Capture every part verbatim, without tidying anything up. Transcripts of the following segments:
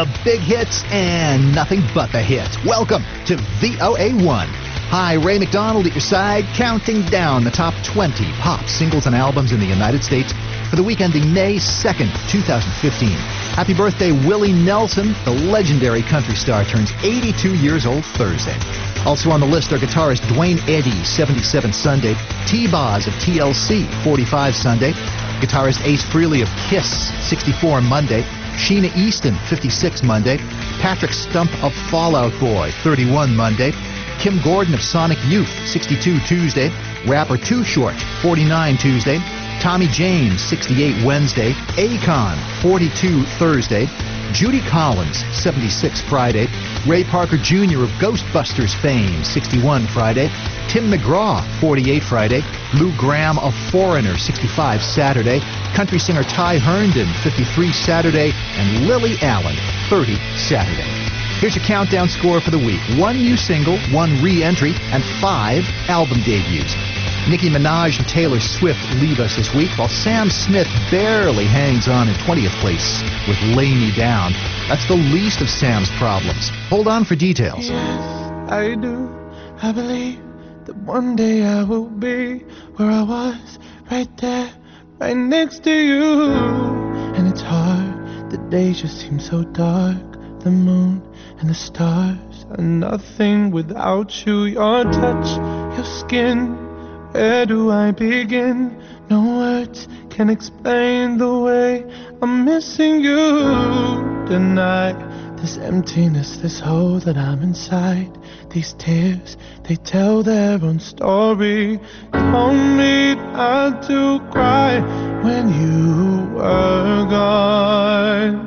the big hits and nothing but the hits. Welcome to V O A one. Hi, Ray McDonald at your side, counting down the top twenty pop singles and albums in the United States for the week ending May second, twenty fifteen. Happy birthday, Willie Nelson. The legendary country star turns eighty-two years old Thursday. Also on the list are guitarist Dwayne Eddy, seventy-seven Sunday, T-Boz of T L C, forty-five Sunday, guitarist Ace Frehley of Kiss, sixty-four Monday, Sheena Easton, fifty-six Monday, Patrick Stump of Fall Out Boy, thirty-one Monday, Kim Gordon of Sonic Youth, sixty-two Tuesday, rapper Too Short, forty-nine Tuesday, Tommy James, sixty-eight Wednesday, Akon, forty-two Thursday, Judy Collins, seventy-six Friday, Ray Parker Junior of Ghostbusters fame, sixty-one Friday, Tim McGraw, forty-eight Friday, Lou Gramm of Foreigner, sixty-five Saturday, country singer Ty Herndon, fifty-three Saturday, and Lily Allen, thirty Saturday. Here's your countdown score for the week. One new single, one re-entry, and five album debuts. Nicki Minaj and Taylor Swift leave us this week, while Sam Smith barely hangs on in twentieth place with Lay Me Down. That's the least of Sam's problems. Hold on for details. Yes, I do. I believe that one day I will be where I was, right there, right next to you. And it's hard, the days just seem so dark. The moon and the stars are nothing without you. Your touch, your skin, where do I begin? No words can explain the way I'm missing you tonight. This emptiness, this hole that I'm inside. These tears, they tell their own story. Told me not to cry when you were gone.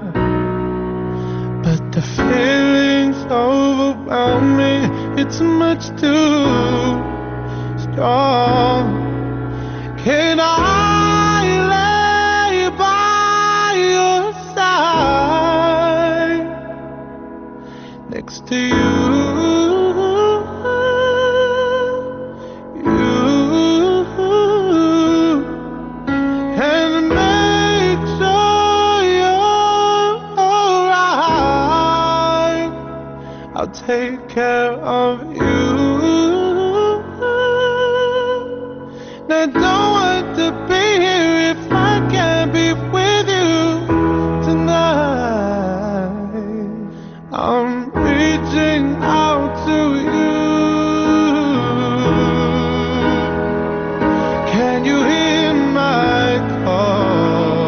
But the feelings overwhelm me. It's much too strong. Can I lay by your side next to you? I'll take care of you. And I don't want to be here if I can't be with you tonight. I'm reaching out to you. Can you hear my call?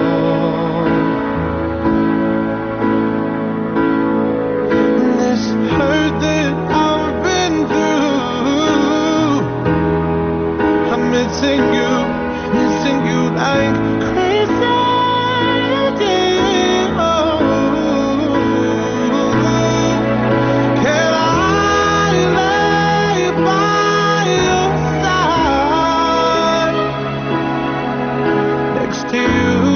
Hurt that I've been through. I'm missing you, missing you like crazy. Can I lay by your side next to you?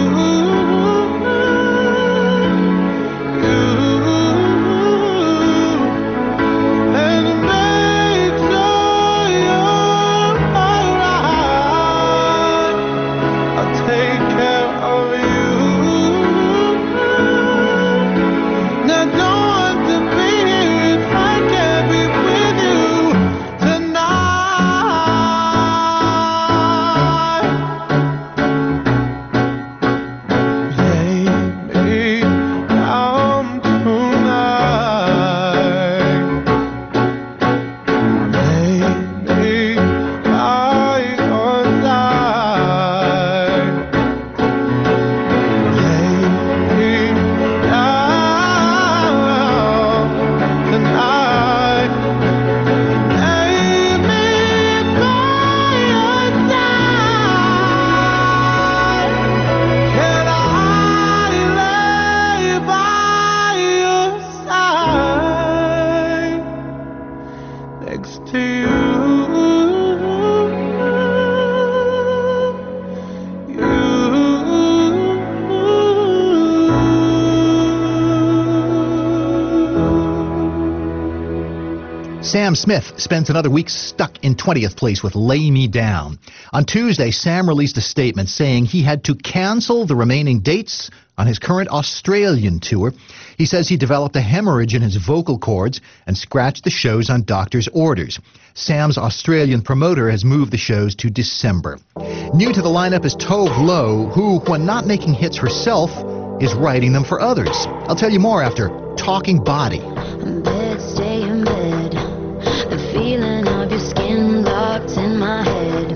Sam Smith spends another week stuck in twentieth place with Lay Me Down. On Tuesday, Sam released a statement saying he had to cancel the remaining dates on his current Australian tour. He says he developed a hemorrhage in his vocal cords and scratched the shows on doctor's orders. Sam's Australian promoter has moved the shows to December. New to the lineup is Tove Lo, who, when not making hits herself, is writing them for others. I'll tell you more after Talking Body. Bed, stay in bed. The feeling of your skin locked in my head.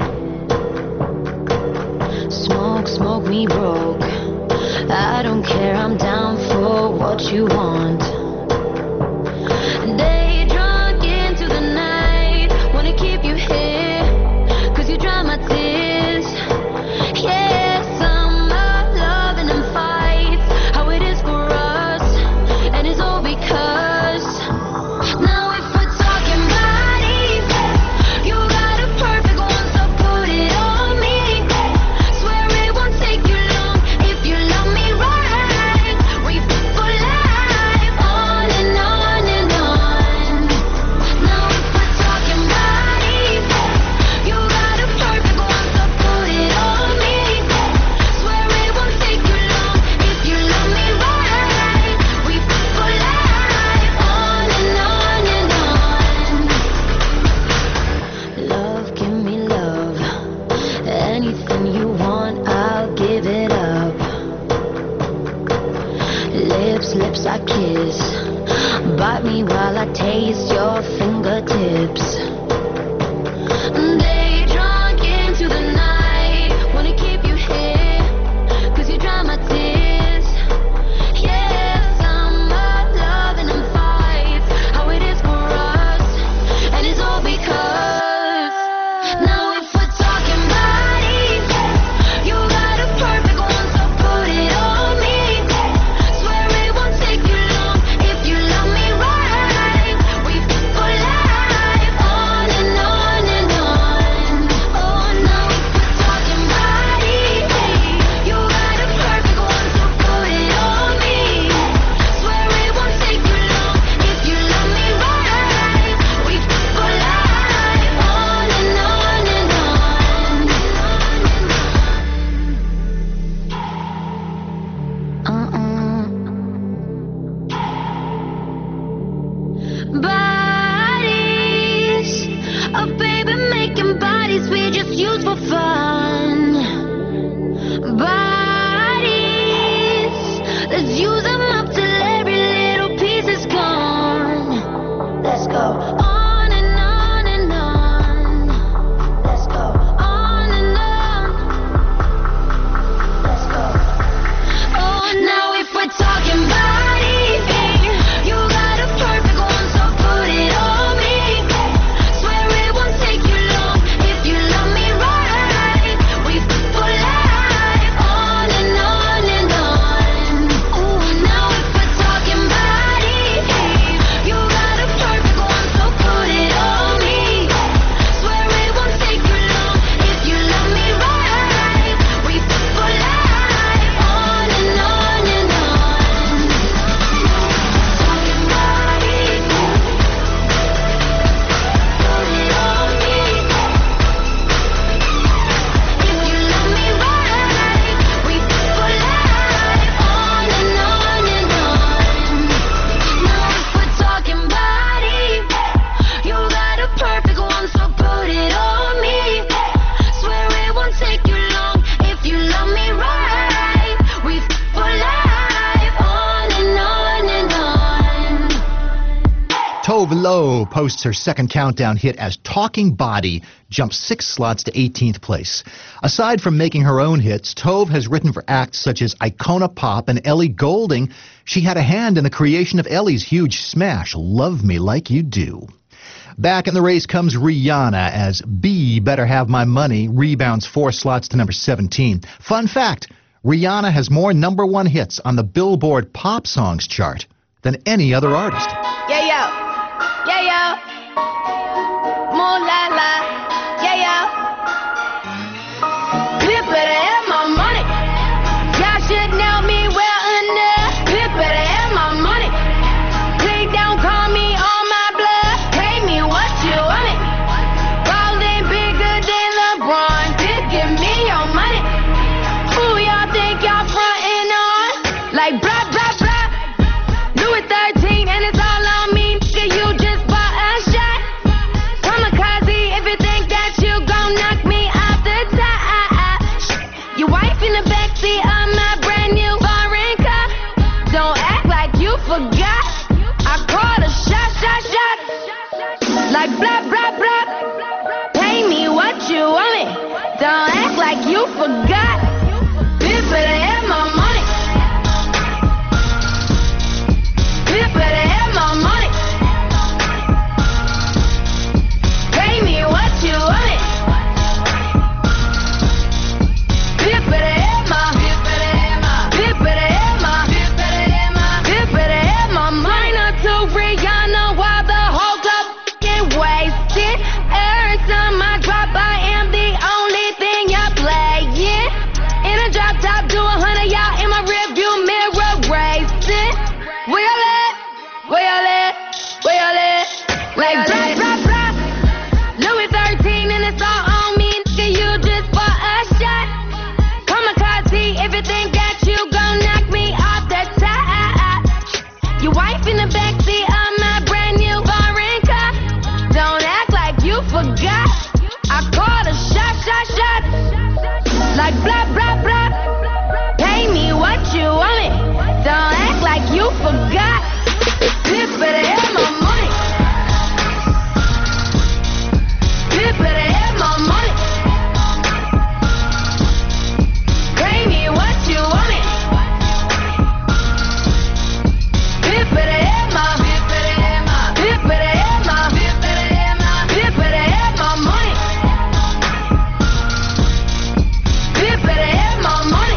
Smoke, smoke me broke. I don't care, I'm down for what you want. Day drunk into the night. Wanna keep you here, cause you dry my tears. Yeah, summer loving and fights. How it is for us, and it's all because now if we're talking body, you got a perfect one, so put it on me. Swear it won't take you long if you love me right. We fit for life, on and on and on. Now if we're talking body, you got a perfect one, so put it on me. Swear it won't take you long if you love me right. We fit for life, on and on and on. Love, give me love. Anything you want, I'll give it up. Lips, lips I kiss. Bite me while I taste your fingertips. Day drunk into the night. Wanna keep you here, cause you dry my tears. Yeah, summer loving and fights. How it is for us, and it's all because now if we're talking body, you got a perfect one, so put it on me. Swear it won't take you long if you love me right. We fit for life, on and on and on. Oh, now if we're talking body, you got a perfect one, so put it on me. Swear it won't take you long if you love me right. We fit for life, on and on and on. Uh-uh. Bodies, oh baby, making bodies we just use for fun. Bodies, let's use them up till every little piece is gone. Let's go on and on and on. Let's go on and on. Let's go. Oh, now if we're talking body, you got a perfect one, so put it on me. Swear it won't take you long if you love me right. We fit for life, on and on and on. Ooh, now if we're talking body, you got a perfect one, so put it on me. Swear it won't take you long if you love me right. We fit for life, on and on and on. Talking body, put it on me. If you love me right, we fit for life, on and on and on. Now if we're talking body, you got a perfect one, so put it on me. Swear it won't take you long if you love me right. We fit for life, on and on and on. Tove Lo posts her second countdown hit as Talking Body, jumps six slots to eighteenth place. Aside from making her own hits, Tove has written for acts such as Icona Pop and Ellie Goulding. She had a hand in the creation of Ellie's huge smash, Love Me Like You Do. Back in the race comes Rihanna as B Better Have My Money rebounds four slots to number seventeen. Fun fact, Rihanna has more number one hits on the Billboard Pop Songs chart than any other artist. Yeah, yo. Yeah, yo. More la la. Yeah, yo. Clip better have my money. Y'all should know me well enough. Clip better have my money. Play down, call me on my blood. Pay me Like blah, blah, blah. Pay me what you want me. Don't act like you forgot. Bitch better have my money. Bitch better have my money. Pay me what you want me. Bitch better have my. Bitch better have my. Bitch better have my. Bitch better have my. Bitch better have my money. Not to Rihanna while the whole club get wasted. Every time I drop, I am the only thing y'all playing. In a drop top, do a hundred y'all in my rearview mirror racing. Where y'all at? Where y'all at? Where y'all at? Like drop, drop, drop. Louis thirteen and it's all on me. Nigga, you just for a shot. Come a car T, if you think that you gon' knock me off the top. Your wife in the backseat of my brand new foreign car. Don't act like you forgot. I called a shot, shot, shot. Like blah, blah, blah. Pay me what you want me. Don't act like you forgot. Bitch better have my money. Bitch better have my money. Pay me what you want me. Bitch better have my. Bitch better have my. Bitch better have my. Bitch better have my. Bitch better have my money. Bitch better have my money.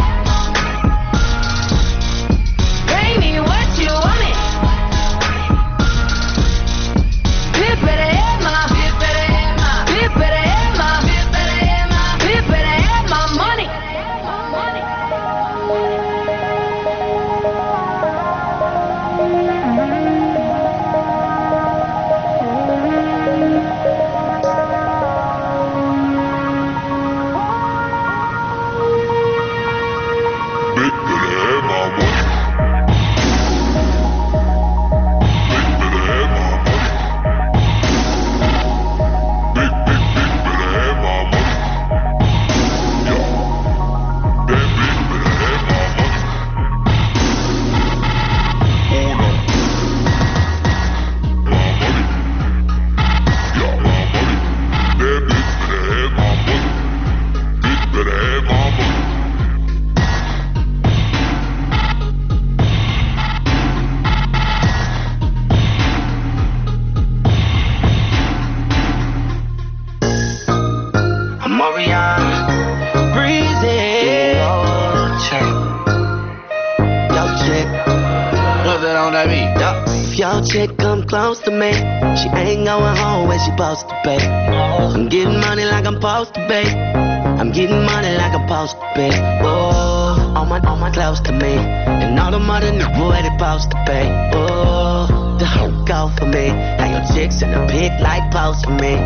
Pay me what you want me. Bitch better have my. Bitch better have my. Bitch better have my. Bitch better have my. Bitch better have my money. Your chick come close to me. She ain't going home when she supposed to be. I'm getting money like I'm supposed to be. I'm getting money like I'm supposed to be. Oh, all my, all my close to me. And all the money in the boy they supposed to be. Oh, the whole go for me. Now your chicks in the pic like post for me.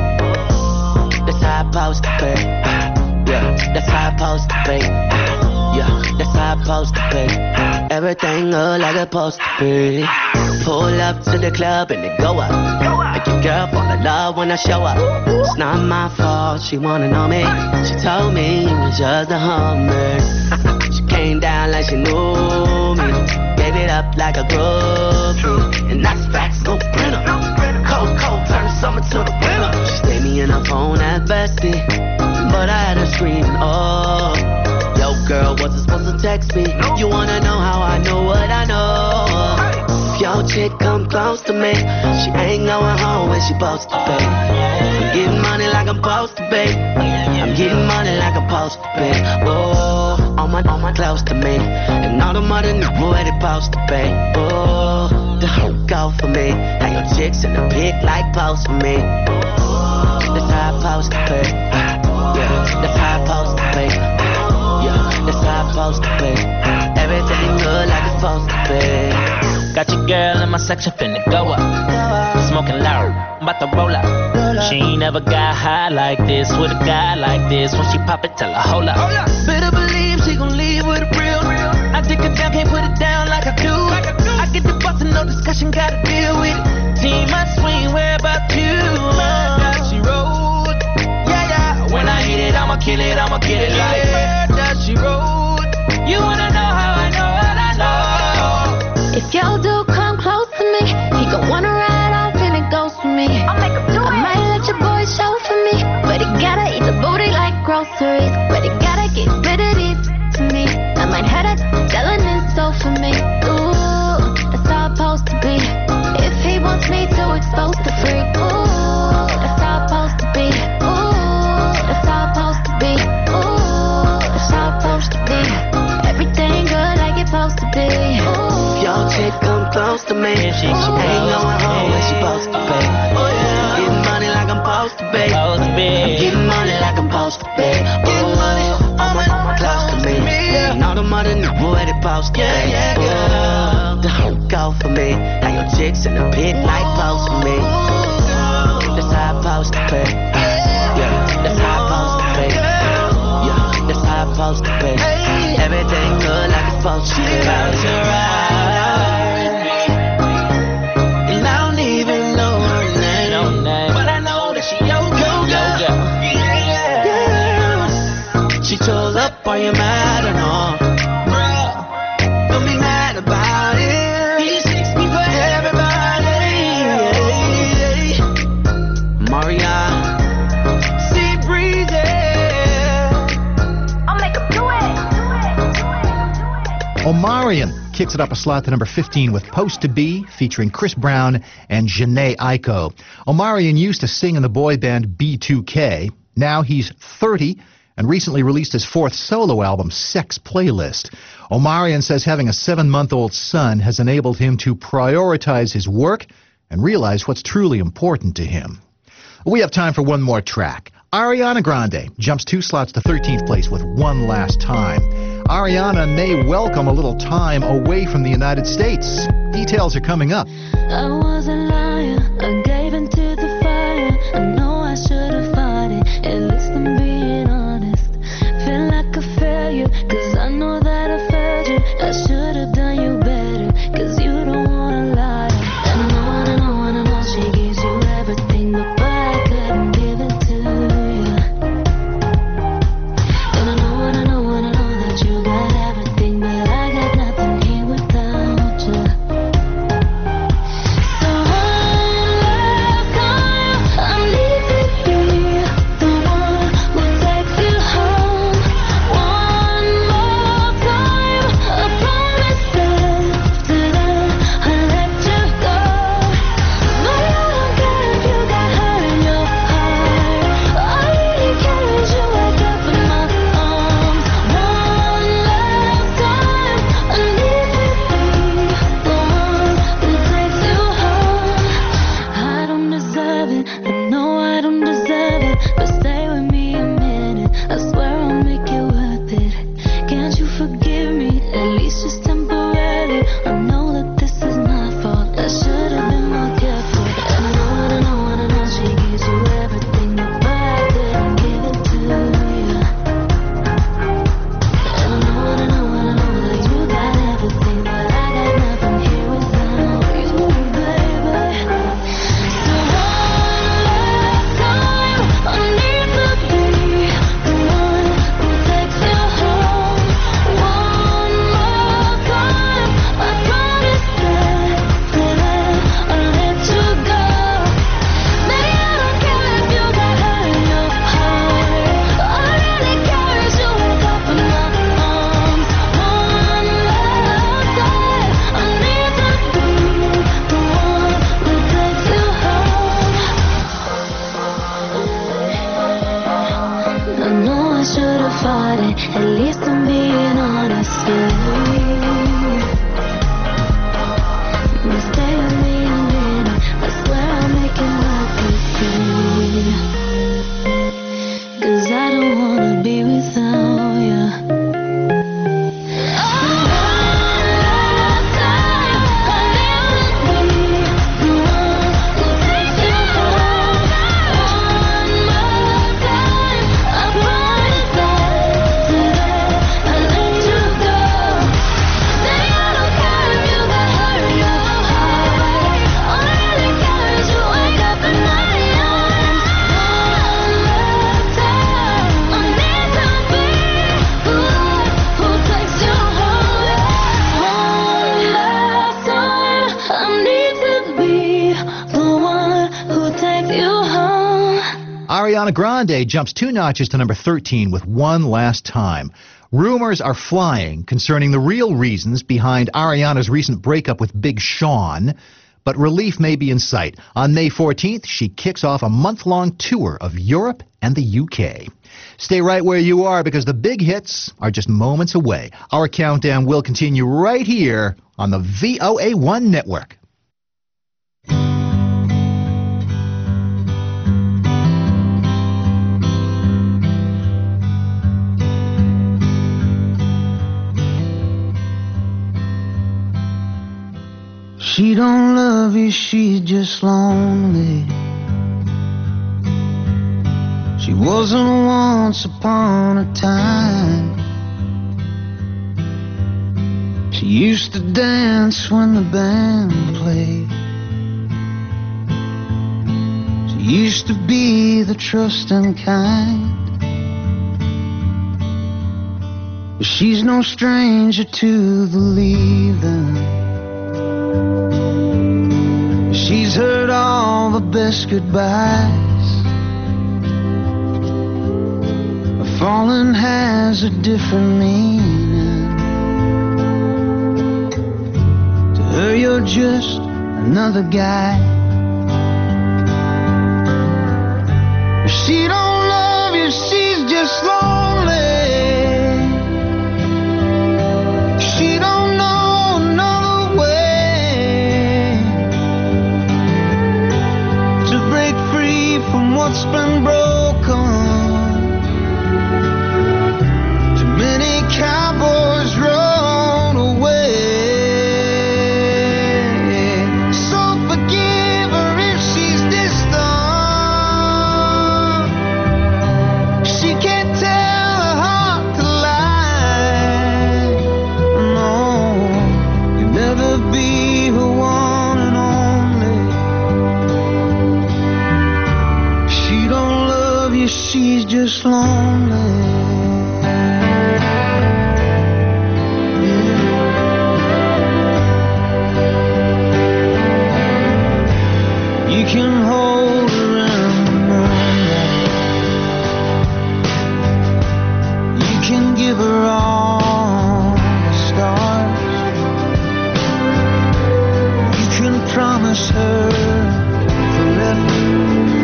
That's how I supposed to be. Yeah, that's how I supposed to be. Yeah, that's how I supposed to be. Everything look like it's supposed to be. Pull up to the club and they go up. Make your girl fall in love when I show up. It's not my fault, she wanna know me. She told me it was just a hummer. She came down like she knew me. Gave it up like a groupie. And that's facts, no printer. Cold, cold, turn summer to the winter. She stayed me in her phone at bestie, but I had her screaming, oh. Yo girl, wasn't supposed to text me. You wanna know how I know what I know. Yo chick come close to me. She ain't going home when she supposed to be. I'm getting money like I'm supposed to be. I'm getting money like I'm supposed to be. Oh, all my, all my close to me. And all the money in the boy they supposed to be. Oh, the whole go for me. Now your chicks in the pic like post for me. That's how I supposed to be. Yeah, that's how I supposed to be. Yeah, that's how I supposed to be. Everything look like it's supposed to be. Got your girl in my section, finna go up. Smoking loud, I'm about to roll up. She ain't never got high like this with a guy like this. When she pop it, tell her hold up. Better believe she gon' leave with a real. I take it down, can't put it down like I do. I get the bustin', no discussion, gotta deal with it. Team, I swing, where about you? That she rolled. Yeah, yeah. When I hit it, I'ma kill it, I'ma get it like that she rolled. You wanna know how I know what I know? If y'all do come close to me, he gon' wanna ride off and it goes for me. I'll make I might let your boy show for me, but he gotta eat the booty like groceries. But he gotta get rid of these to me. I might have that selling his soul for me. Ooh, that's how it's supposed to be. If he wants me to expose the freak. Ooh, that's how it's supposed to be. Ooh, that's how it's supposed to be. Ooh, that's how it's supposed to be. Everything good like it's supposed to be. Ooh. Yo, chick come close to me. She ain't going home when she supposed to pay. Getting money like I'm supposed to be. I'm getting money like I'm supposed to be. Getting money, I'm close to me. And all the money in the world they supposed to be. The whole go for me. Now your chicks in the pit like close to me. That's how I'm supposed to be. Yeah, that's how I'm supposed to be. Yeah, that's how I'm supposed to be. Everything good like it's supposed to be. About to ride. And I don't even know her name, but I know that she your girl. Yeah, yeah. She chose up, are you mad or no? Bruh, don't be mad about it. He seeks me for everybody. Maria, Sea Breezy. I'll make him do it. Omarion kicks it up a slot to number fifteen with Post to Be, featuring Chris Brown and Jhené Aiko. Omarion used to sing in the boy band B two K. Now he's thirty and recently released his fourth solo album, Sex Playlist. Omarion says having a seven-month-old son has enabled him to prioritize his work and realize what's truly important to him. We have time for one more track. Ariana Grande jumps two slots to thirteenth place with One Last Time. Ariana may welcome a little time away from the United States. Details are coming up. I was a liar, I gave into the fire. I know I should have fought it, at least I'm being honest. Feel like a failure, cause I know that I failed you. I should have done you better, cause you don't wanna lie. And I know, and I know, and I know she gives you everything, but boy, I couldn't give it to you. And I know, and I know, and I know that you got everything, but I got nothing here without you. So one last time, I need to be the one who takes you home. One more time, I promise that after that I'll let you go. But I don't care if you got hurt in your heart. All I really care is you wake up in my arms. One last time, I need to be the one who takes you home. I don't deserve it, I know I don't deserve it, but stay with me a minute, I swear I'll make it worth it. Can't you forgive me, at least just temporarily? I know that this is my fault, I should have been more careful. And I know, and I know, and I know she gives you everything, but I couldn't give it to you. And I know, and I know, and I know that you got everything, but I got nothing here without you, baby. So one last time, I need to be the one who takes you home. One more time, I promise that I'll let you go. Maybe I don't care if you got hurt in your heart. All I really care is you wake up in my arms. One last time, I need to be the one who takes you home. I know I should have fought it, at least I'm being honest, yeah. But stay with me a minute, I swear I'll make it work with you. Cause I don't wanna be without you. One more time, I promise that Ariana Grande jumps two notches to number thirteen with One Last Time. Rumors are flying concerning the real reasons behind Ariana's recent breakup with Big Sean, but relief may be in sight. On May fourteenth, she kicks off a month-long tour of Europe and the U K. Stay right where you are because the big hits are just moments away. Our countdown will continue right here on the V O A one network. She don't love you, she's just lonely. She wasn't once upon a time. She used to dance when the band played. She used to be the trusting kind. But she's no stranger to the leaving. She's heard all the best goodbyes. A falling has a different meaning. To her you're just another guy. She don't love you, she's just lonely. She don't know another way to break free from what's been broken. Too many cowboys rode away. So forgive her if she's distant. She can't tell her heart to lie. No, you'll never be her one and only. She don't love you, she's just lonely. You can hold her in the moonlight. You can give her all the stars. You can promise her forever.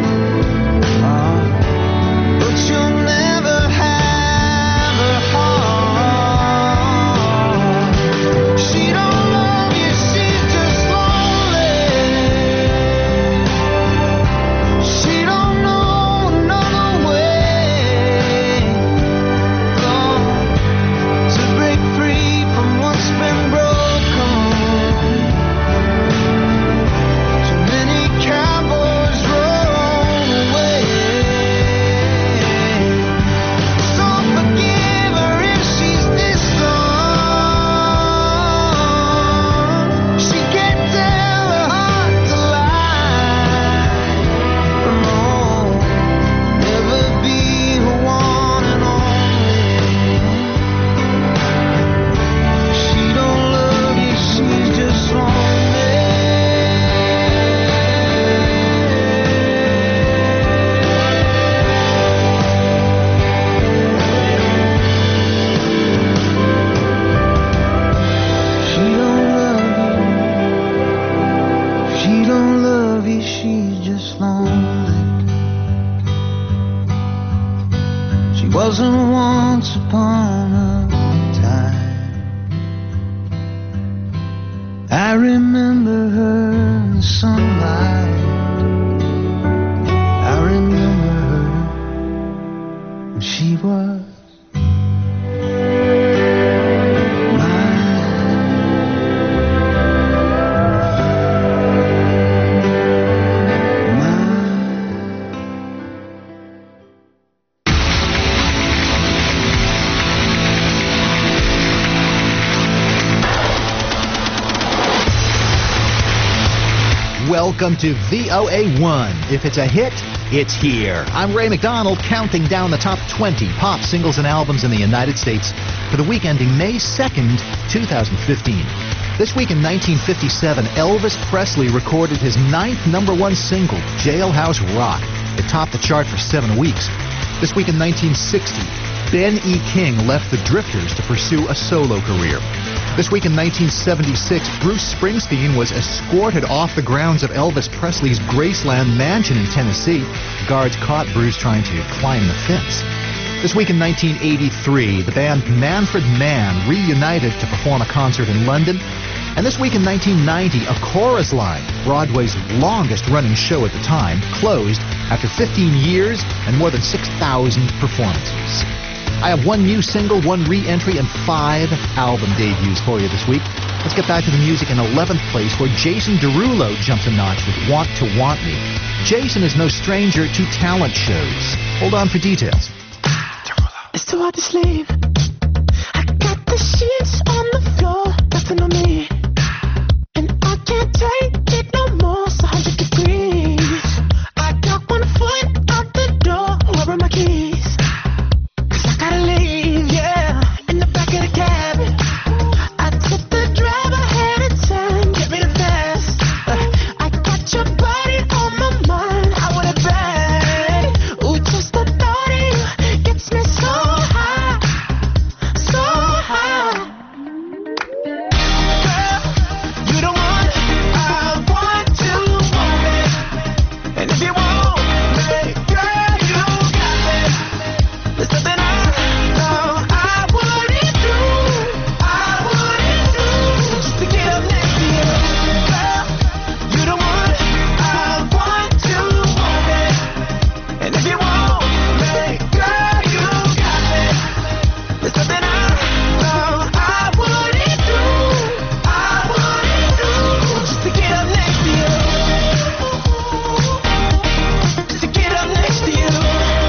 Ah, but you'll never have her heart. She don't love you, she's just lonely. She don't know another way, oh, to break free from what's been broken. Too many cowboys roll away. So forgive her if she's distant. She can't tell her heart to lie. No, never be her one and only. She don't love you, she's just lonely. She don't love you. She don't love you, she's just lonely. She wasn't once upon a time. I remember her in the sunlight. I remember her when she was Welcome to V O A one. If it's a hit, it's here. I'm Ray McDonald, counting down the top twenty pop singles and albums in the United States for the week ending May second, two thousand fifteen. This week in nineteen fifty-seven, Elvis Presley recorded his ninth number one single, Jailhouse Rock. It topped the chart for seven weeks. This week in nineteen sixty, Ben E. King left the Drifters to pursue a solo career. This week in nineteen seventy-six, Bruce Springsteen was escorted off the grounds of Elvis Presley's Graceland mansion in Tennessee. Guards caught Bruce trying to climb the fence. This week in nineteen eighty-three, the band Manfred Mann reunited to perform a concert in London. And this week in nineteen ninety, A Chorus Line, Broadway's longest-running show at the time, closed after fifteen years and more than six thousand performances. I have one new single, one re-entry, and five album debuts for you this week. Let's get back to the music in eleventh place, where Jason Derulo jumps a notch with Want to Want Me. Jason is no stranger to talent shows. Hold on for details. It's too hard to sleep. I got the sheets on the floor, nothing on me. And I can't take it no more, it's one hundred degrees. I got one foot out the door, where are my keys? Cause I gotta leave, yeah, in the back of the cab. I took the drive ahead of time, get me the fast. uh, I got your body on my mind, I want it bad. Ooh, just the thought of you gets me so high, so high. Girl, you the one I want to want it. And if you want me, girl, you got me. There's something I know I wouldn't do, I wouldn't do, just to get up next to you. Girl, you the one I want to want it. And if you want me, girl, you got me. There's something I know I wouldn't do, I wouldn't do, just to get up next to you. Just to get up next to you.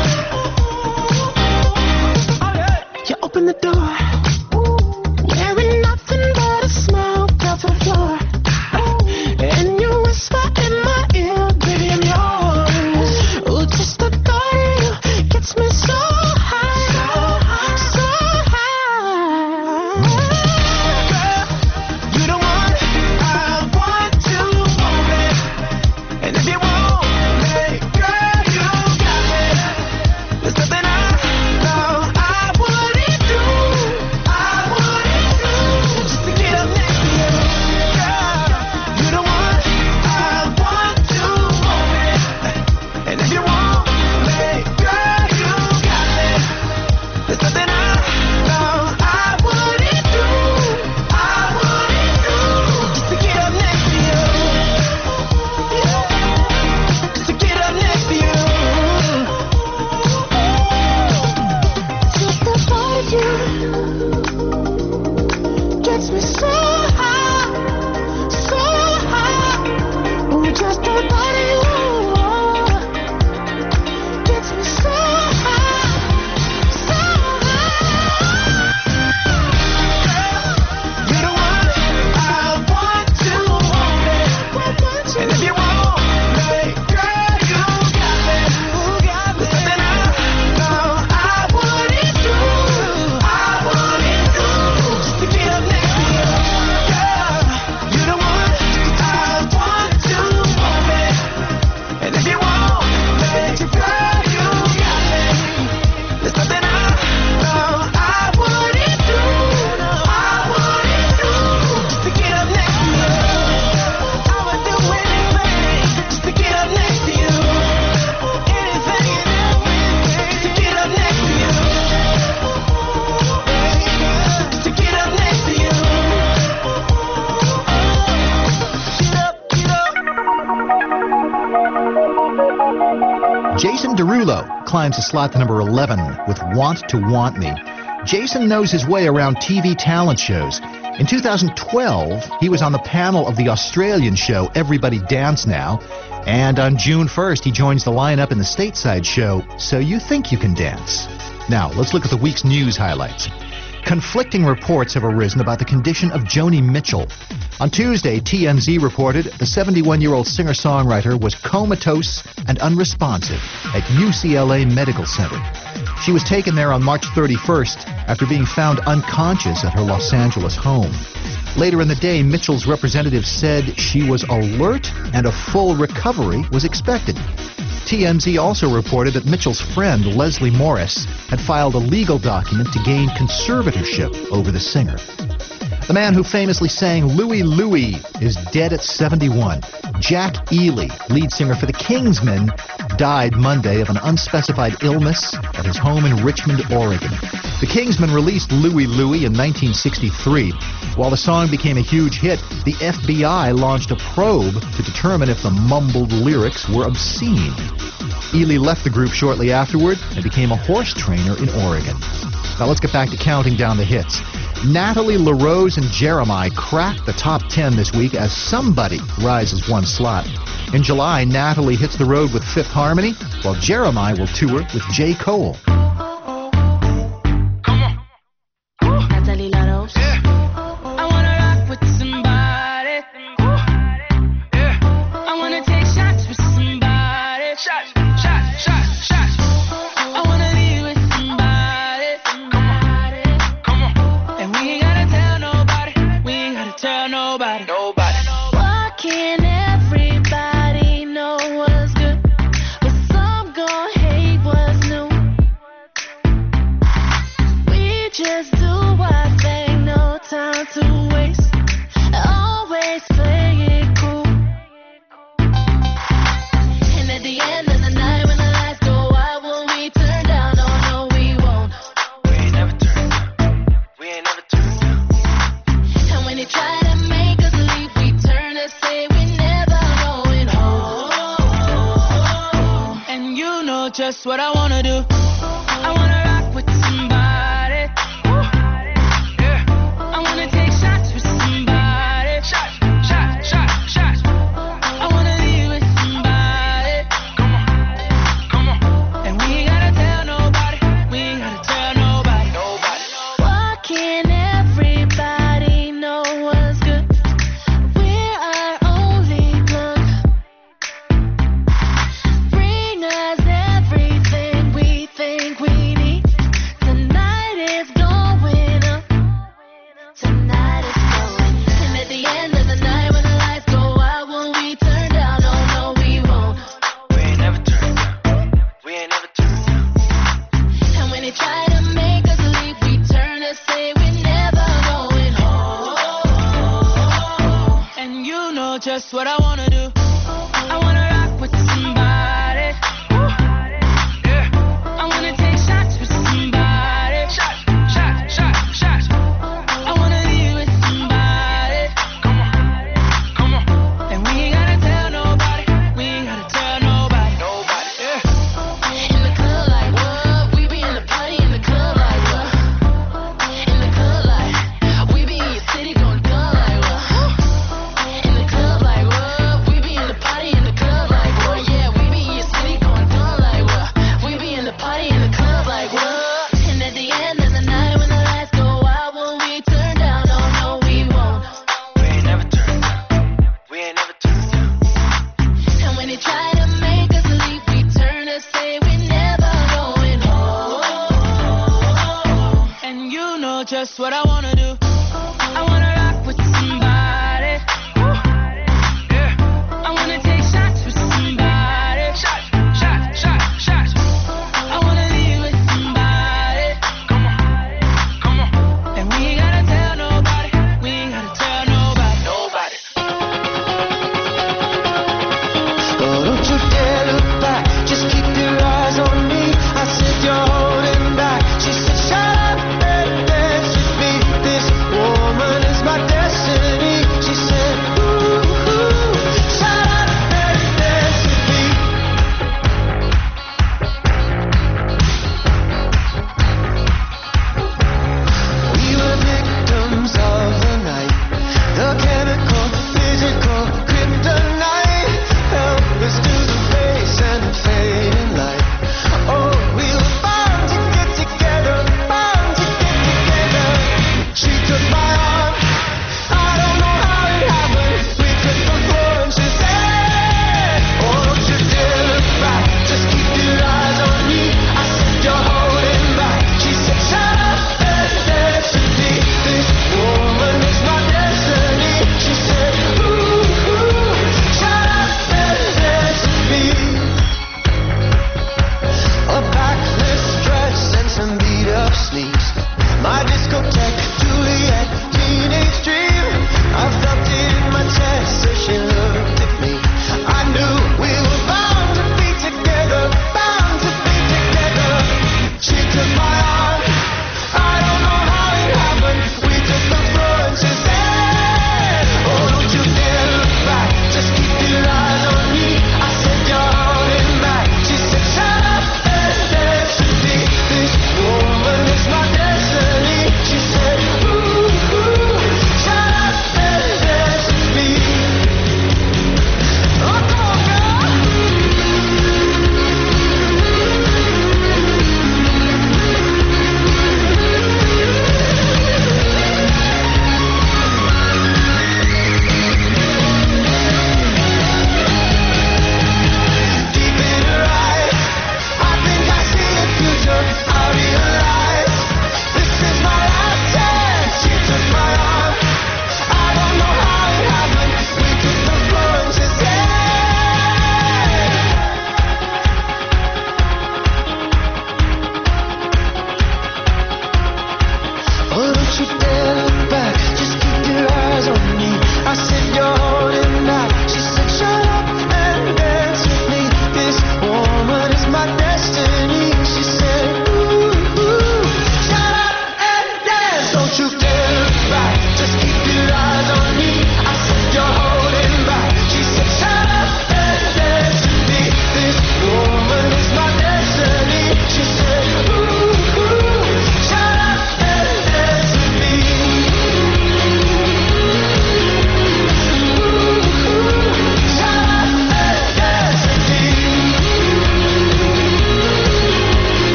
You open the door, wearing nothing but a smile, fell to the floor. And you whisper in my ear, baby, I'm yours. Ooh, just the thought of you gets me so high, so high. Girl, you the one I want to want it. And if you want me, girl, you got me. There's something I know I wouldn't do, I wouldn't do, just to get up next to you. Girl, you the one I want to want it. And if you want me, girl, you got me. There's something I know I wouldn't do, I wouldn't do, just to get up next to you. Yeah, just to get up next to you. Just the thought of you gets me so high, so high. Ooh, just the thought of you gets me so high, so high. Girl, you the one I want to want it. And if you want me, girl, you got me. There's something I know I wouldn't do, I wouldn't do, just to get up next to you. Girl, you the one I want to want it. And if you want me, girl, you got me. There's something I know I wouldn't do, I wouldn't do, just to get up next to you. I would do anything just to get up next to you. Anything and everything to get up next to you. To get up next to you. Get up, get up. Jason Derulo climbs a slot to number eleven with Want to Want Me. Jason knows his way around T V talent shows. In two thousand twelve, he was on the panel of the Australian show Everybody Dance Now. And on June first, he joins the lineup in the stateside show So You Think You Can Dance. Now, let's look at the week's news highlights. Conflicting reports have arisen about the condition of Joni Mitchell. On Tuesday, T M Z reported the seventy-one-year-old singer-songwriter was comatose and unresponsive at U C L A Medical Center. She was taken there on March thirty-first after being found unconscious at her Los Angeles home. Later in the day, Mitchell's representative said she was alert and a full recovery was expected. T M Z also reported that Mitchell's friend, Leslie Morris, had filed a legal document to gain conservatorship over the singer. The man who famously sang Louie Louie is dead at seventy-one. Jack Ely, lead singer for the Kingsmen, died Monday of an unspecified illness at his home in Richmond, Oregon. The Kingsmen released Louie Louie in nineteen sixty-three. While the song became a huge hit, the F B I launched a probe to determine if the mumbled lyrics were obscene. Ely left the group shortly afterward and became a horse trainer in Oregon. Now let's get back to counting down the hits. Natalie LaRose and Jeremiah cracked the top ten this week as Somebody rises one slot. In July, Natalie hits the road with Fifth Harmony, while Jeremiah will tour with J. Cole. Natalie LaRose. I wanna rock with somebody. I wanna take shots with somebody. Shots, shots, shots, shots. I wanna be with somebody. Come on, and we ain't gotta tell nobody. We ain't gotta tell nobody. Nobody. Why can't everybody know what's good, but some gon' hate what's new? We just do our thing, no time to waste. Always play it cool. And at the end of the night, when the lights go out, will we turn down? Oh no, we won't. We ain't never turned down. We ain't never turned down. And when they try to make us leave, we turn and say we never going home. And you know just what I wanna do. I wanna rock with somebody. I wanna take shots with somebody. Shots, shots, shots, shots. I wanna be with somebody. Come on, come on. And we ain't gotta tell nobody. We ain't gotta tell nobody. Nobody. Why can't everybody know what's good? We're our only plug. Bring us everything we think we need. Tonight is going up. Tonight is going. And at the end of the night, when the lights go out, will we turn down? Oh no, we won't. We ain't never turned down. We ain't never turned down. And when they try to make us leave, we turn and say we're never going home. And you know just what I wanna do. I wanna rock with somebody. I wanna take shots with somebody. Shots, shots, shots, shots. I wanna be with somebody. Come on, come on. And we ain't gotta tell nobody. We ain't gotta tell nobody. Nobody. Yeah. In the club like what? We be in the party in the club like what? In the club like we be in your city going dumb like what? In the club like what? We be in the party in the club like what? Yeah, we be in your city going dumb like what? We be in the party in the club like what? And at the end of the night, when the lights go out, will we turn down? Oh no, we won't. We ain't never turned down. We ain't never turned down. And when they try to make us leave, we turn and say we're never going home. And you know just what I wanna do. I wanna rock with somebody. I wanna take shots with somebody. Shots, shots, shots, shots. I wanna be with somebody. Come on, come on. And we ain't gotta tell nobody. We ain't gotta tell nobody. Nobody. Oh, don't you dare look back, just keep your eyes on me. I said you're holding back. She said shut up and dance with me this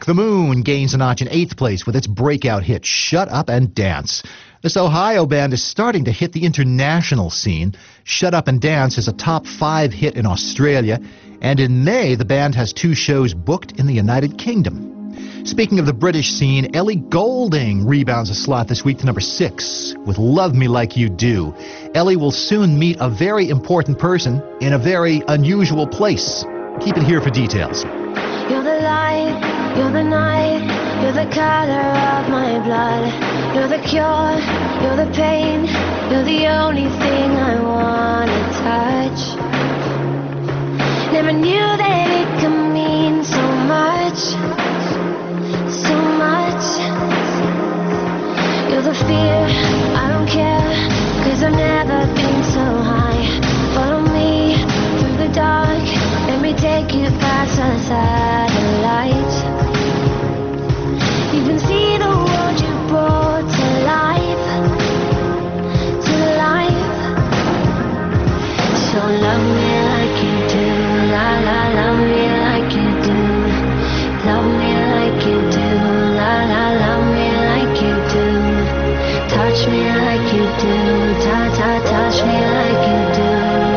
The Moon gains a notch in eighth place with its breakout hit, Shut Up and Dance. This Ohio band is starting to hit the international scene. Shut Up and Dance is a top five hit in Australia, and in May, the band has two shows booked in the United Kingdom. Speaking of the British scene, Ellie Goulding rebounds a slot this week to number six with Love Me Like You Do. Ellie will soon meet a very important person in a very unusual place. Keep it here for details. You're the light, you're the night, you're the color of my blood. You're the cure, you're the pain, you're the only thing I wanna touch. Never knew that it could mean so much, so much. You're the fear, I don't care, cause I've never been so high. Follow me through the dark, let me take you past the satellite. You can see the world you brought to life, to life. So love me like you do, la la, love me like you do. Love me like you do, la la, love me like you do. Touch me like you do, ta ta, touch me like you do.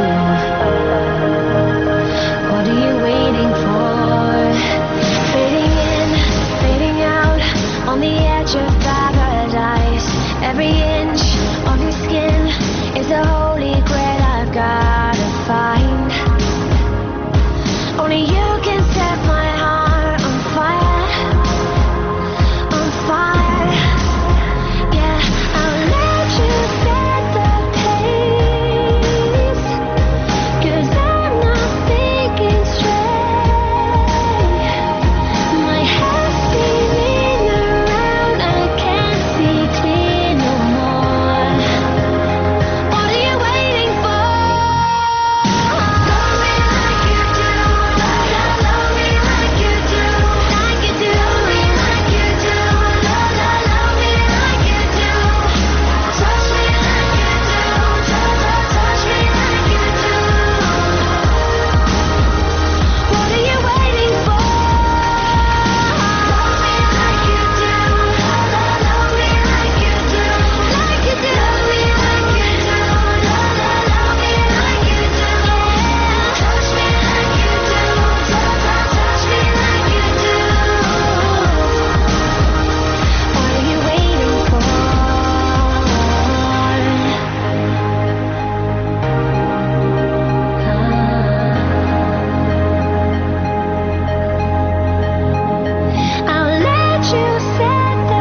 What are you waiting for? Fading in, fading out, on the edge of paradise. Every inch of your skin is a holy grail I've gotta find. Only you can set my heart on fire, on fire. Yeah, I'll let you set the pace, cause I'm not thinking straight. My head's spinning around, I can't see clear no more. What are you waiting for? Love me like you do, la la, love me like you do, like you do, me like you do, la la, love me like you do. Touch me like you do, ta ta, touch me like you do. What are you waiting for? Love me like you do, la la, love me like you do, like you do, me like you do, la la, love me like you do. Touch me like you do, ta ta, touch me like you do. What are you waiting for? I'll let you set the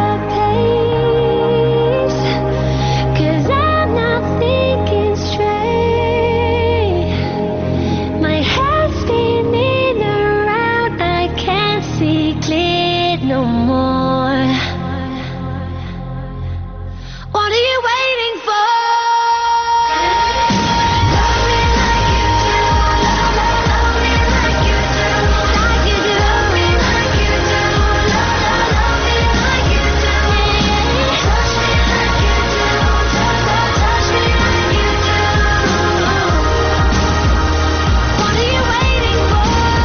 pace, cause I'm not thinking straight. My head's spinning around, I can't see clear no more. What are you waiting for? Love me like you do, la la, love me like you do, like you do, me like you do, la la, love me like you do. Touch me like you do, ta ta, touch me like you do. What are you waiting for?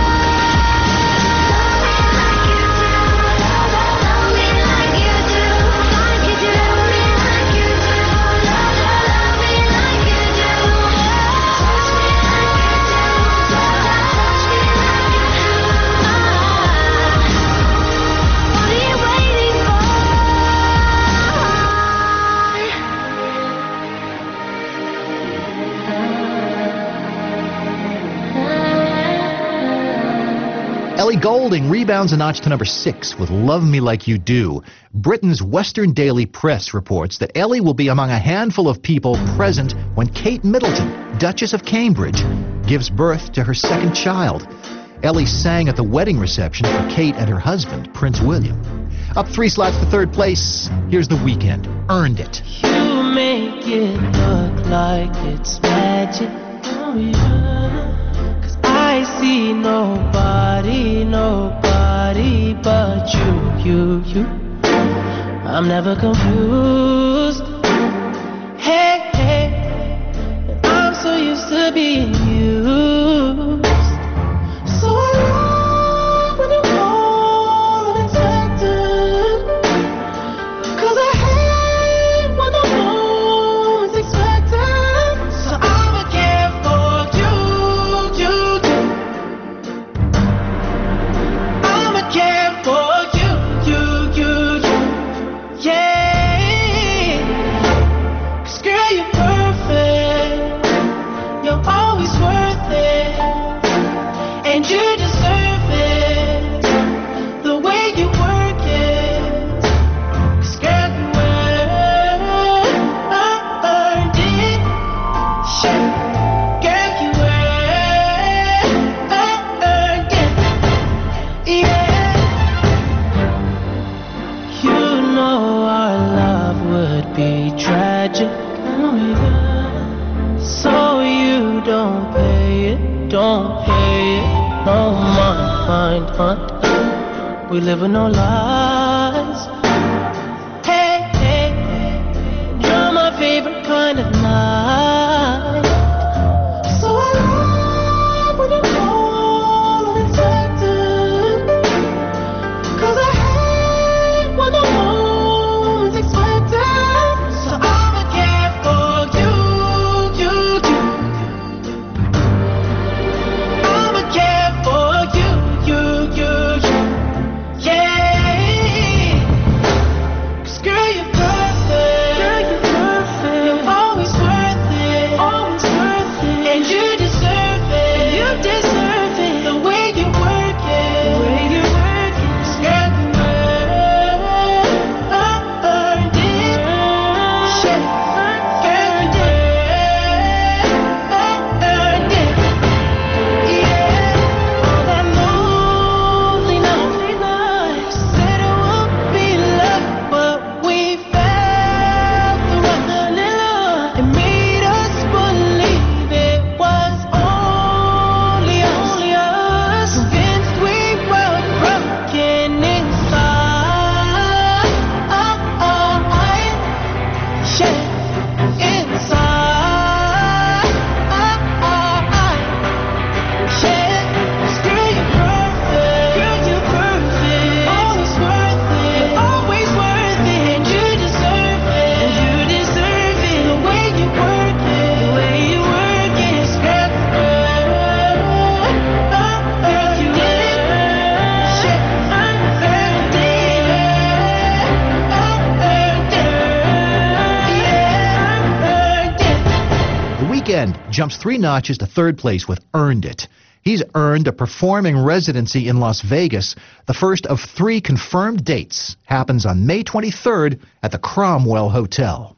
Love me like you do, la la, love me like you do, like you do, me like you do, la la, love me like you do. Touch me like you do, ta ta, touch me like you do. What are you waiting for? Ellie Goulding rebounds a notch to number six with Love Me Like You Do. Britain's Western Daily Press reports that Ellie will be among a handful of people present when Kate Middleton, Duchess of Cambridge, gives birth to her second child. Ellie sang at the wedding reception for Kate and her husband, Prince William. Up three slots to third place, here's The Weeknd, Earned It. You make it look like it's magic. Oh yeah. Cause I see nobody, nobody but you, you, you. I'm never confused. Hey, hey. And I'm so used to being used. So I love when you call and it's magic. Oh, yeah. So you don't pay it, don't pay it. No mind, mind. We live with no lies. Hey, hey, hey. You're my favorite kind of night. So I love when you call unexpected. Cause I hate when the moment's expected. So I'ma care for you, you, you. I'ma care for you, you, you, you. Yeah. Cause girl, you're perfect. Girl, you're perfect. You're always worth it. Always worth it. And you deserve it. You deserve it. The way you work it. The way you work it. Cause girl, you earned it. Shit. Earned it. Earned it. Yeah. All that lonely night. Said it won't be love, but we felt the rush. It made us believe it was only us. Convinced we were broken inside. Yeah, inside. Yeah, girl, you're perfect. Girl, you're perfect. Always worth it. You're always worth it. And you deserve it. And you deserve it. The way you work it. The way you work it. Girl, girl, you did it. Shit, earned it. Earned it. Yeah, earned it. The Weeknd jumps three notches to third place with Earned It. He's earned a performing residency in Las Vegas. The first of three confirmed dates happens on May twenty-third at the Cromwell Hotel.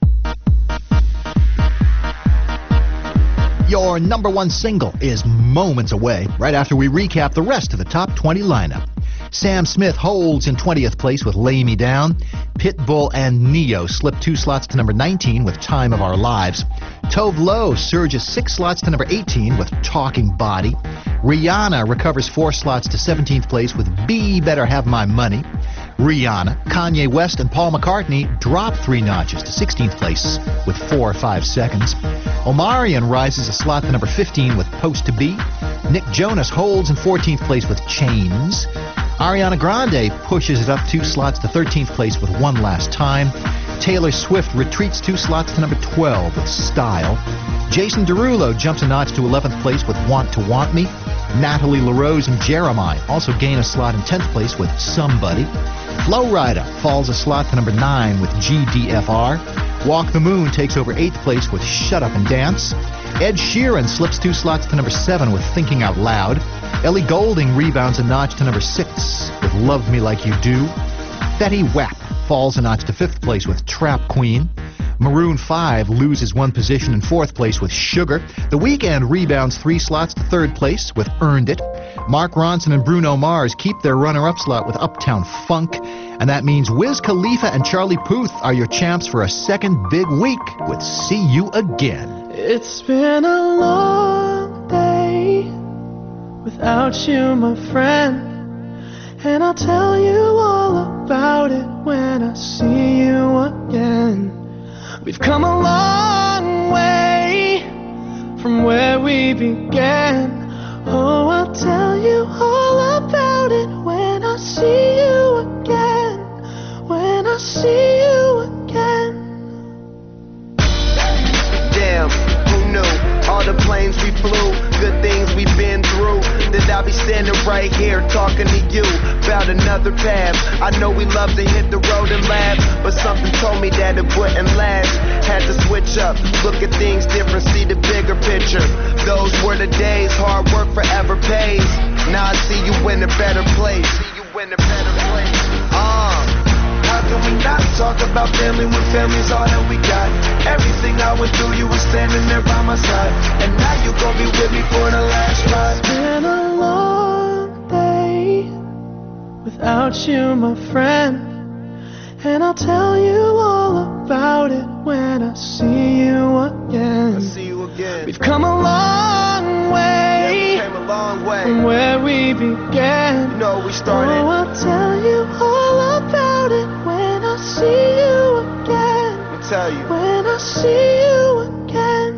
Your number one single is moments away, right after we recap the rest of the top twenty lineup. Sam Smith holds in twentieth place with Lay Me Down. Pitbull and Neo slip two slots to number nineteen with Time of Our Lives. Tove Lo surges six slots to number eighteen with Talking Body. Rihanna recovers four slots to seventeenth place with Be Better Have My Money. Rihanna, Kanye West, and Paul McCartney drop three notches to sixteenth place with Four or Five Seconds. Omarion rises a slot to number fifteen with Post to Be. Nick Jonas holds in fourteenth place with Chains. Ariana Grande pushes it up two slots to thirteenth place with One Last Time. Taylor Swift retreats two slots to number twelve with Style. Jason Derulo jumps a notch to eleventh place with Want to Want Me. Natalie LaRose and Jeremiah also gain a slot in tenth place with Somebody. Flo Rida falls a slot to number nine with G D F R. Walk the Moon takes over eighth place with Shut Up and Dance. Ed Sheeran slips two slots to number seven with Thinking Out Loud. Ellie Goulding rebounds a notch to number six with Love Me Like You Do. Fetty Wap falls a notch to fifth place with Trap Queen. Maroon five loses one position in fourth place with Sugar. The Weeknd rebounds three slots to third place with Earned It. Mark Ronson and Bruno Mars keep their runner-up slot with Uptown Funk. And that means Wiz Khalifa and Charlie Puth are your champs for a second big week with See You Again. It's been a long day without you, my friend. And I'll tell you all about it when I see you again. We've come a long way from where we began. Oh, I'll tell you all about it when I see you again. When I see you again. Damn, who knew? All the planes we flew, good things we've been through. That I'll be standing right here talking to you about another path. I know we love to hit the road and laugh, but something told me that it wouldn't last. Had to switch up, look at things different, see the bigger picture. Those were the days, hard work forever pays. Now I see you in a better place. See you in a better place. Uh, how can we not talk about family when family's all that we got? Everything I went through, you were standing there by my side, and now you gon' be with me for the last ride. It's been a long day without you, my friend. And I'll tell you all about it when I see you again. I see you again. We've come a long way, yeah, we came a long way from where we began. You know, we started. Oh, I'll tell you all about it when I see you again. Let me tell you. When I see you again.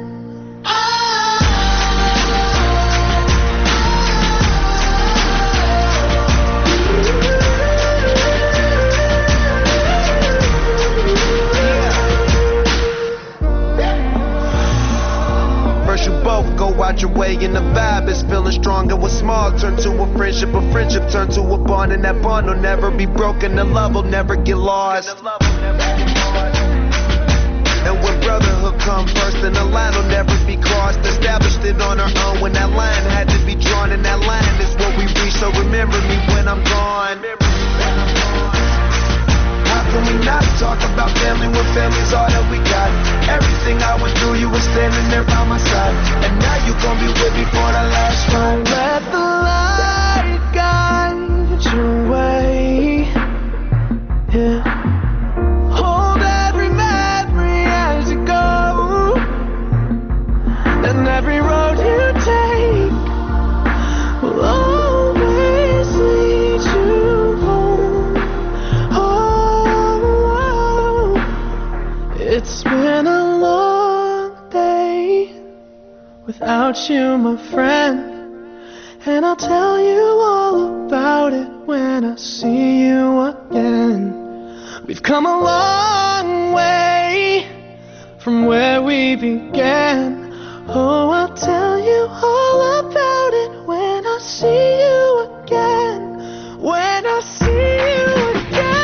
You both go out your way and the vibe is feeling strong. And what's small turn to a friendship, a friendship turn to a bond, and that bond will never be broken, the love will never get lost. And when brotherhood come first, then the line will never be crossed. Established it on our own when that line had to be drawn, and that line is what we reach, so remember me when I'm gone. How can we not talk about family when family's all that we got? Everything I went through, you were standing there by my side, and now you gon' be with me for the last Don't let the light guide your way. Yeah. Hold every memory as you go, and every road you take will always lead you home. Oh, it's been a long day without you, my friend, and I'll tell you all about it when I see you again. We've come a long way from where we began. Oh, I'll tell you all about it when I see you again. When I see you again.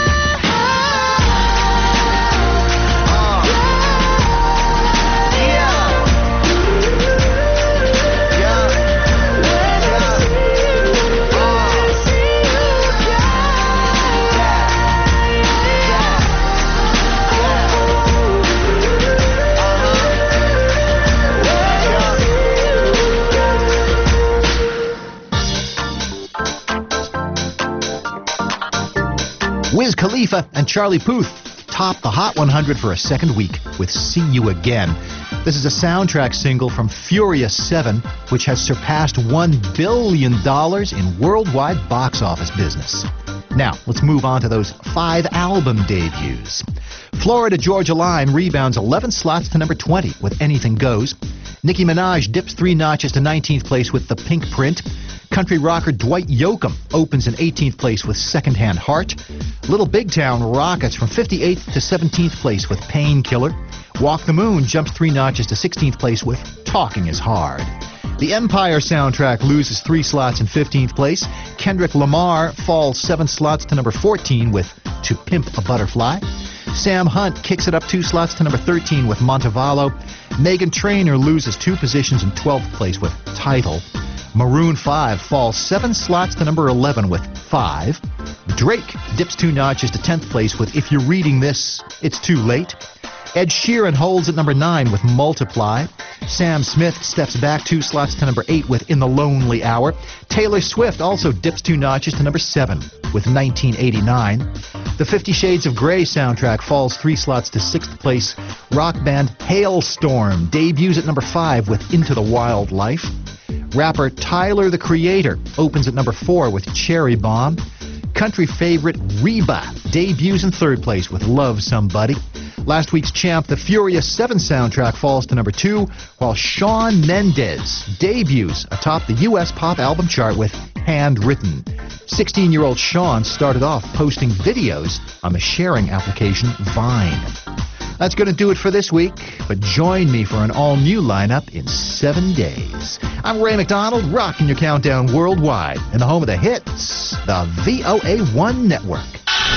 Wiz Khalifa and Charlie Puth topped the Hot one hundred for a second week with See You Again. This is a soundtrack single from Furious seven, which has surpassed one billion dollars in worldwide box office business. Now, let's move on to those five album debuts. Florida Georgia Line rebounds eleven slots to number twenty with Anything Goes. Nicki Minaj dips three notches to nineteenth place with The Pink Print. Country rocker Dwight Yoakam opens in eighteenth place with Secondhand Heart. Little Big Town rockets from fifty-eighth to seventeenth place with Painkiller. Walk the Moon jumps three notches to sixteenth place with Talking Is Hard. The Empire soundtrack loses three slots in fifteenth place. Kendrick Lamar falls seven slots to number fourteen with To Pimp a Butterfly. Sam Hunt kicks it up two slots to number thirteen with Montevallo. Meghan Trainor loses two positions in twelfth place with Title. Maroon five falls seven slots to number eleven with Five. Drake dips two notches to tenth place with If You're Reading This, It's Too Late. Ed Sheeran holds at number nine with Multiply. Sam Smith steps back two slots to number eight with In the Lonely Hour. Taylor Swift also dips two notches to number seven with nineteen eighty-nine. The Fifty Shades of Grey soundtrack falls three slots to sixth place. Rock band Hailstorm debuts at number five with Into the Wild Life. Rapper Tyler, the Creator, opens at number four with Cherry Bomb. Country favorite Reba debuts in third place with Love Somebody. Last week's champ, the Furious seven soundtrack, falls to number two, while Shawn Mendes debuts atop the U S pop album chart with Handwritten. sixteen-year-old Shawn started off posting videos on the sharing application Vine. That's going to do it for this week, but join me for an all-new lineup in seven days. I'm Ray McDonald, rocking your countdown worldwide in the home of the hits, the V O A one Network.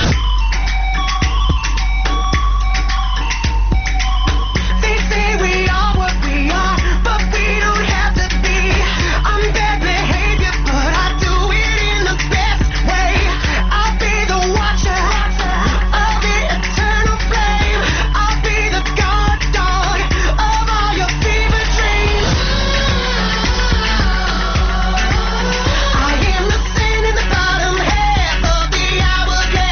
They say we are what we are, but we don't have to be. I'm bad behavior, but I do it in the best way. I'll be the watcher of the eternal flame. I'll be the guard dog of all your fever dreams. I am the sin in the bottom half of the hourglass.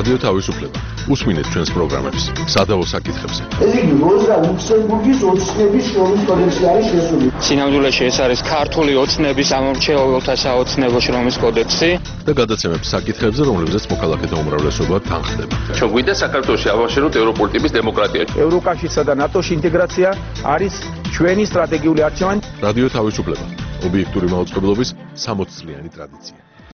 რადიო თავისუფლება. უსმინეთ ჩვენს პროგრამებს სადავო საკითხებზე. ეს იგი როზა ლუქსემბურგის ოცნების შრომის კოდექსი არის შესული. სინამდვილეში ეს არის ქართული ოცნების ამომრჩეველთა საოცნებო შრომის კოდექსი და გადაცემებს საკითხებზე, რომლებზეც მოქალაქეთა უმრავლესობა თანხდება. ჩვენ გვინდა საქართველოში ავაშენოთ ევროპული ტიპის დემოკრატია. ევროკავშირსა და ნატოში ინტეგრაცია არის ჩვენი სტრატეგიული არჩევანი. რადიო თავისუფლება. ობიექტური მაუწყებლობის სამოცწლიანი ტრადიცია.